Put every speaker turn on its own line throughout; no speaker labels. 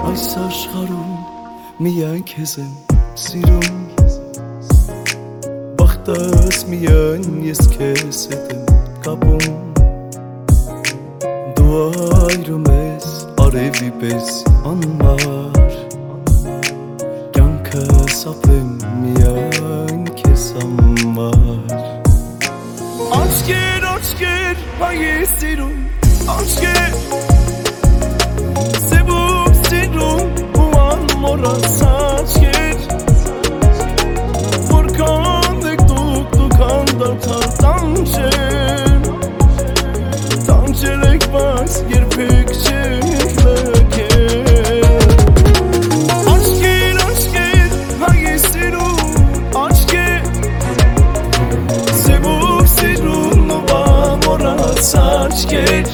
Այս աշխարհում միայն քեզ եմ սիրում, բախտս միայն ես քեզ հետ եմ կապում, դու այրում ես արևի պես անմար, կյանքս ապրեմ միայն քեզ համար։ Աչքեր, աչքեր, հայ ես սիրում, աչքեր սևում սիրում ու անմոռաց աչքեր, որքան եք դուք անդադար տանջել, տանջել եք, բայց երբեք չեք լքել։ Աչքեր, աչքեր, հայ ես սիրում, աչքեր սևում սիրում ու անմոռաց աչքեր,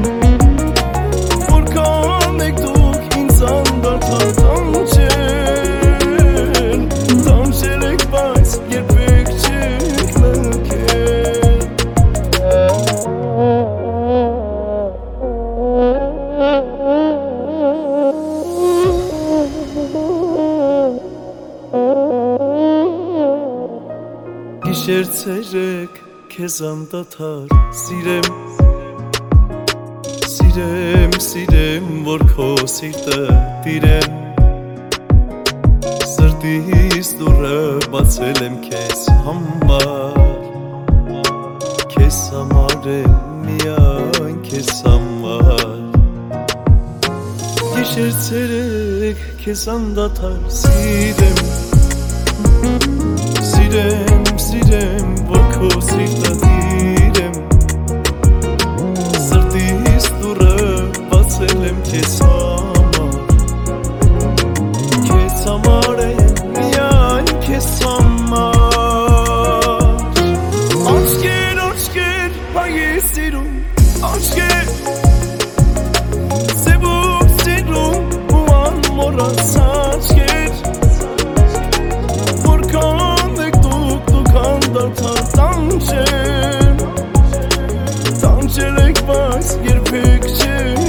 Գիշեր ցերեկ քեզ անդադար սիրեմ, սիրեմ, սիրեմ, որ քո սիրտը տիրեմ, սրտիս դուռը բացել եմ քեզ համար, քեզ համար եմ միայն քեզ համար։ Գիշեր ցերեկ քեզ անդադար սիրեմ, սիրեմ, սիրեմ, որ քո սիրտը տիրեմ, սրտիս դուռը բացել եմ քեզ համար, քեզ համար եմ միայն քեզ համար։ Աչքեր, աչքեր, հայ ես սիրում, աչքեր սևում սիրում ու անմոռաց աչքեր, տանջել եք, բայց երբեք չեք